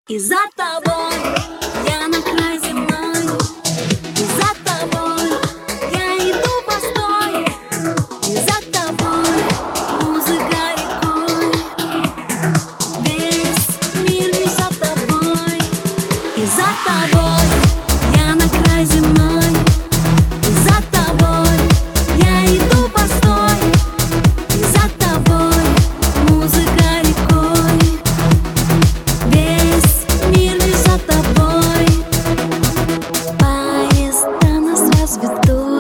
И за тобой я на край земной, и за тобой я иду постой, и за тобой музыка рекой, весь мир лишь за тобой. И за тобой я на край земной, и за тобой я иду постой, и за тобой музыка рекой, весь мир лишь за тобой. Поезда нас разведут,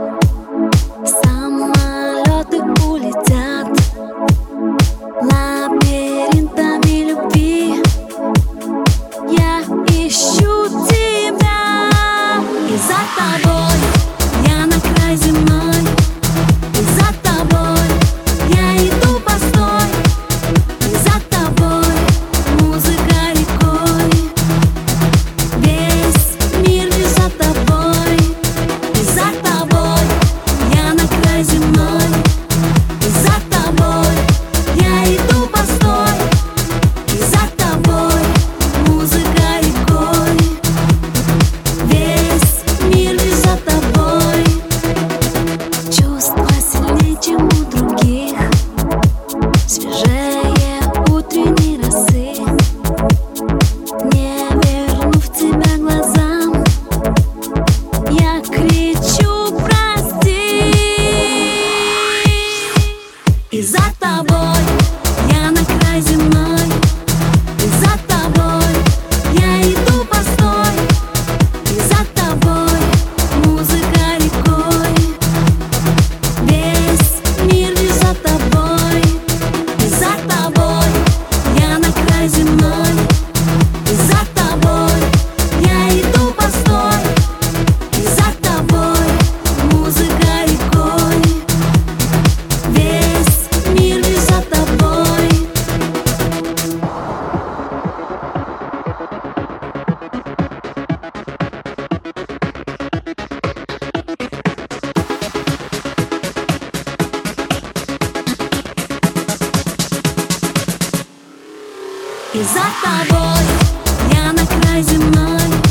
самолеты улетят лабиринтами любви. Я ищу тебя, и за тобой я на край земной, и за тобой я иду постой, и за тобой музыка рекой, весь мир лишь за тобой. И за тобой я на край земной, и за тобой я иду постой, и за тобой музыка рекой, весь мир лишь за тобой. Чувства сильнее, чем у других, свежее утренней росы. Не вернув тебя глазам, я кричу прости. И за тобой я на край земной, и за тобой я иду постой, и за тобой музыка рекой, весь мир лишь за тобой. И за тобой я на край земной, и за тобой я иду постой, и за тобой музыка рекой, весь мир лишь за тобой. И за тобой я на край земной,